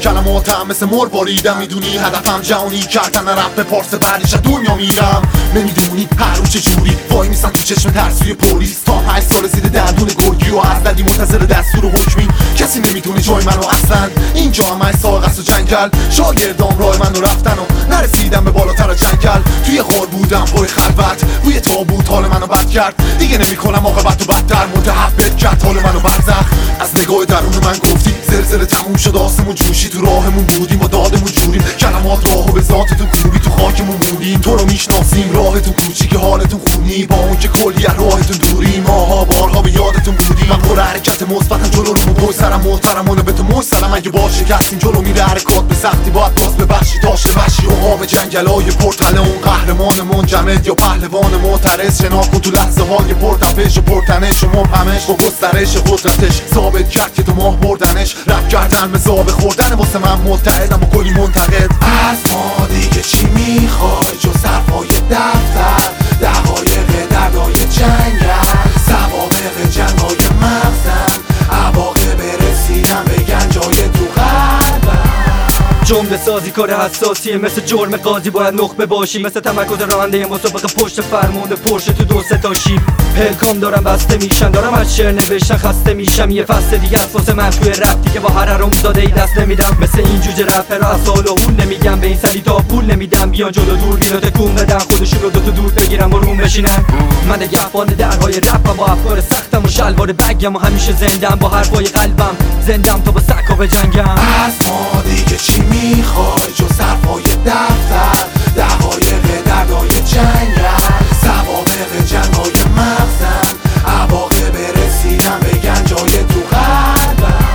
کلماتم مثل مر باریدم، میدونی هدفم جهانی کردن رپ پارس، بعدش از دنیا میرم. نمیدونی هر روز چجوری وای میسن تو چشم ترسوی پلیس، تا 8 سال زیر دندون گرگی و از ددی منتظر دستور حکمی. کسی نمیدونه جای منو اصلا، اینجا هم ساق است و جنگل. شاگردام راه منو رفتن و نرسیدم به بالاتر جنگل. توی غار بودم پای خلوت، روی تابوت حال منو بد کرد. دیگه نمیکنم عاقبت و بدتر، متحول کرد حال منو برزخ. از نگاه درون من گفتی زلزله تموم شد، آسمون جوشی، تو راهمون بودیم و دادمون جوریم. کلمات راهو به ذاتتون کوبی، تو خاکمون موندیم. تو رو میشناسیم، راهتون کوچیک، حالتون خونی، با اون که کلی از راهتون دوریم. ماها بارها به یادتون بودیم. من پر حرکت مثبتم جلو رو پای سرم، محترمانه به تو مستلم. اگه با شکستیم جلو میره حرکات به سختی، باید باز ببخشی تاش وحشی و قام جنگلای پرتله. اون قهرمان منجمد یا پهلوان معترض، شناخت کن تو لحظه های پرتپش و پرتنش و مبهمش. با گسترش قدرتش ثابت کرد که تو ماه بردنش. رپ کردن به زاب خوردن، واسه من متحدم و کلی منتقد. از ما دیگه چی میخوای جز حرفای دفتر، دقایق دردای جنگل، سوابق جنگای مغزم، عواقب رسیدن به گنجای تو قلبم. جمله سازی کار حساسیه، مثل جرم قاضی باید نخبه باشی، مثل تمرکز راننده مسابقه پشت فرمون پرشه تو 2 تا شیب. پلکام دارم بسته میشن، دارم از شعر نوشتن خسته میشم. یه فصل دیگه از واسه من توی رپ دیگه با هر حرام زاده ای دست نمیدم. مثل این جوجه رپر از سال و اون نمیگم، به این سری تا پول نمیدم. بیان جلو دور بینو تکون بدن، خودشون رو 2 تا دور بگیرم و روم بشینن. من نگهبان درهای رپم، با افکار سختم و شلوار بگم و همیشه زندم، با حرفای قلبم زندم تا با سکا بجنگم. از ما دیگه چی میخوای جز حرفای دفتر، دقایق دردای جنگل، سوابق جنگای مغزم، عواقب رسیدن به گنجای تو قلبم.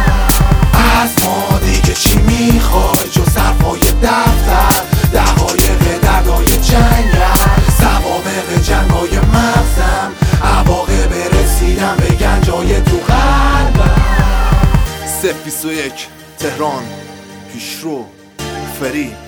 از ما دیگه چی میخوای جز حرفای دفتر، دقایق دردای جنگل، سوابق جنگای مغزم، عواقب رسیدن به گنجای تو قلبم. 021 تهران، پیشرو، فری.